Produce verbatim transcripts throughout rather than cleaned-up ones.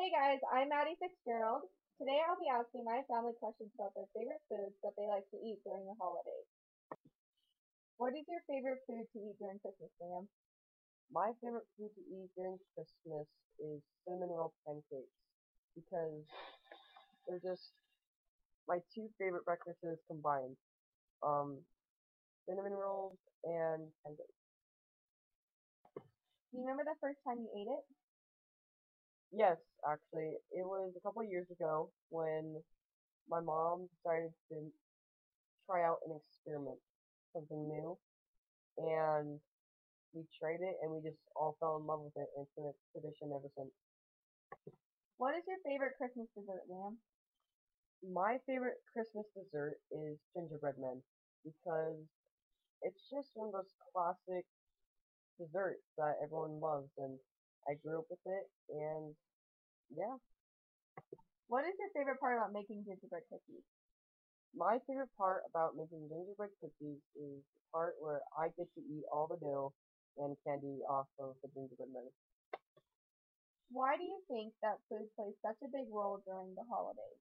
Hey guys, I'm Maddie Fitzgerald. Today I'll be asking my family questions about their favorite foods that they like to eat during the holidays. What is your favorite food to eat during Christmas, Liam? My favorite food to eat during Christmas is cinnamon roll pancakes because they're just my two favorite breakfasts combined. Um, cinnamon rolls and pancakes. Do you remember the first time you ate it? Yes, actually, it was a couple of years ago when my mom decided to try out an experiment, something new, and we tried it and we just all fell in love with it, and it's been a tradition ever since. What is your favorite Christmas dessert, Liam? My favorite Christmas dessert is gingerbread men because it's just one of those classic desserts that everyone loves, and I grew up with it, and yeah. What is your favorite part about making gingerbread cookies? My favorite part about making gingerbread cookies is the part where I get to eat all the dough and candy off of the gingerbread men. Why do you think that food plays such a big role during the holidays?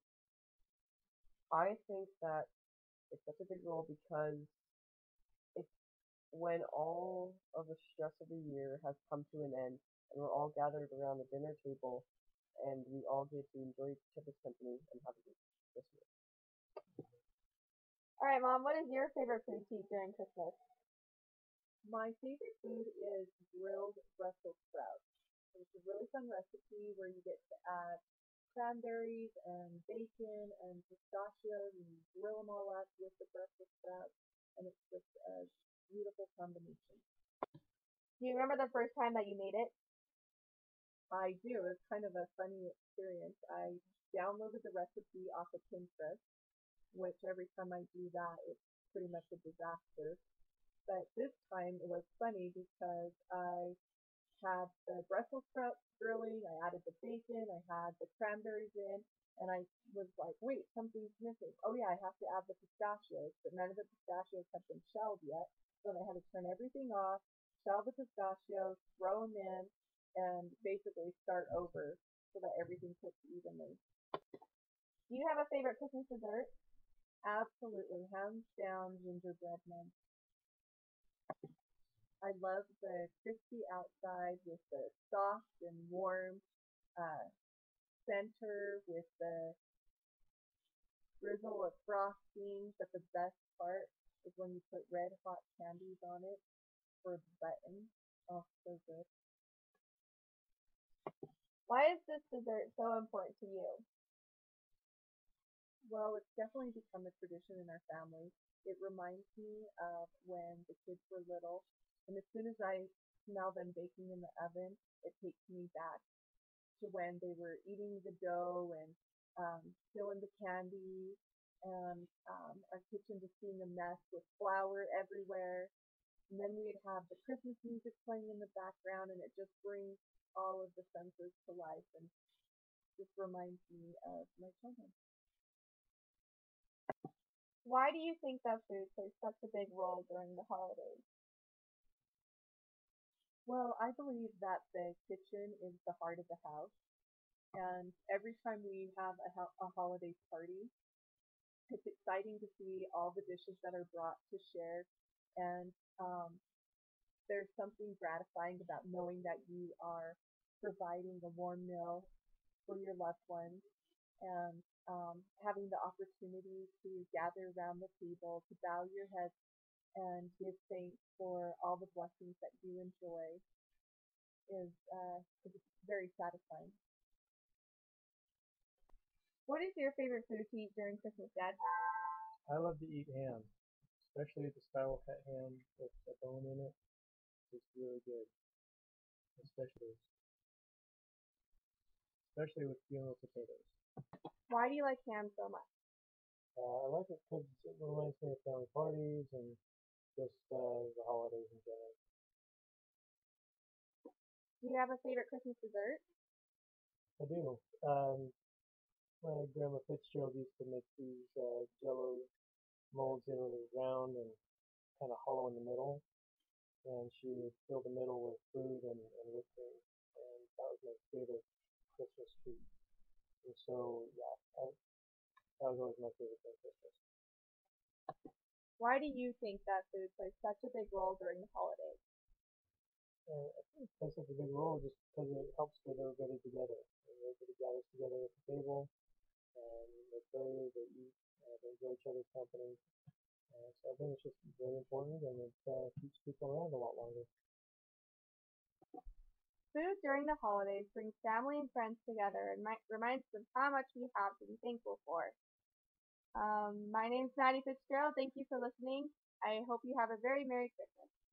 I think that it's such a big role because it's when all of the stress of the year has come to an end and we're all gathered around the dinner table and we all get to enjoy each other's company and have a good Christmas. Alright, Mom, what is your favorite food to eat during Christmas? My favorite food is grilled Brussels sprouts. It's a really fun recipe where you get to add cranberries and bacon and pistachios and grill them all up with the Brussels sprouts, and it's just a beautiful combination. Do you remember the first time that you made it? I do. It's kind of a funny experience. I downloaded the recipe off of Pinterest, which every time I do that, it's pretty much a disaster. But this time it was funny because I had the Brussels sprouts grilling, I added the bacon, I had the cranberries in, and I was like, wait, something's missing. Oh yeah, I have to add the pistachios, but none of the pistachios had been shelled yet. So then I had to turn everything off, shell the pistachios, throw them in, and basically start over so that everything cooks evenly. Do you have a favorite Christmas dessert? Absolutely, hands down, gingerbread men. I love the crispy outside with the soft and warm uh, center with the drizzle of frosting, but the best part is when you put red hot candies on it for the button. Oh, so good. Why is this dessert so important to you? Well, it's definitely become a tradition in our family. It reminds me of when the kids were little, and as soon as I smell them baking in the oven, it takes me back to when they were eating the dough and um, filling the candy, and um, our kitchen just being a mess with flour everywhere. And then we'd have the Christmas music playing in the background, and it just brings all of the senses to life and just reminds me of my children. Why do you think that food plays such a big role during the holidays? Well, I believe that the kitchen is the heart of the house, and every time we have a, ho- a holiday party, it's exciting to see all the dishes that are brought to share, and um, there's something gratifying about knowing that you are providing a warm meal for your loved ones and um, having the opportunity to gather around the table, to bow your heads and give thanks for all the blessings that you enjoy is, uh, is very satisfying. What is your favorite food to eat during Christmas, Dad? I love to eat ham, especially the spiral cut ham with a bone in it. It's really good, especially especially with funeral potatoes. Why do you like ham so much? Uh, I like it because it reminds me of family parties and just uh, the holidays in general. Do you have a favorite Christmas dessert? I do. Um, my grandma Fitzgerald used to make these uh, Jello molds that were round and kind of hollow in the middle, and she would fill the middle with fruit and, and whipped cream, and that was my favorite Christmas treat. So yeah, I, that was always my favorite thing Christmas. Why do you think that food plays such a big role during the holidays? Uh, I think it plays such a big role just because it helps get everybody together. And everybody gathers together at the table, and they play, they eat, uh, they enjoy each other's company. Uh, so I think it's just very important, and it uh, keeps people around a lot longer. Food during the holidays brings family and friends together and mi- reminds them how much we have to be thankful for. Um, my name's Maddie Fitzgerald. Thank you for listening. I hope you have a very Merry Christmas.